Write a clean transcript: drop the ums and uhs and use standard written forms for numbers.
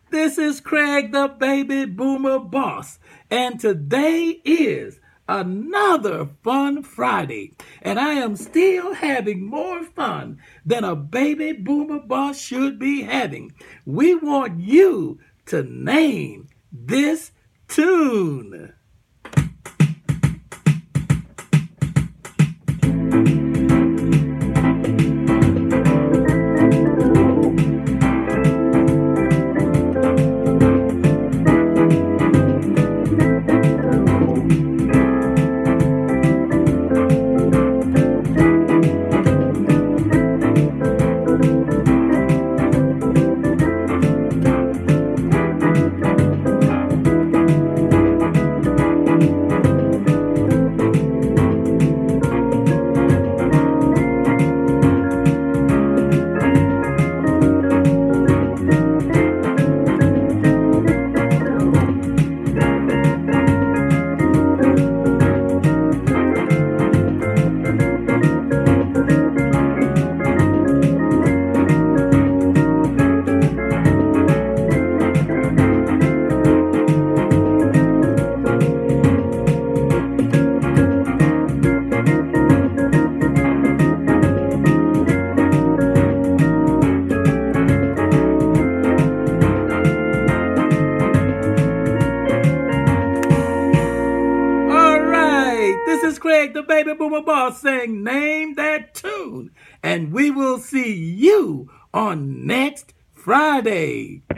This is Craig the Baby Boomer Boss, and today is another fun Friday, and I am still having more fun than a baby boomer boss should be having. We want you to name this tune. This is Craig, the Baby Boomer Boss, saying name that tune. And we will see you on next Friday.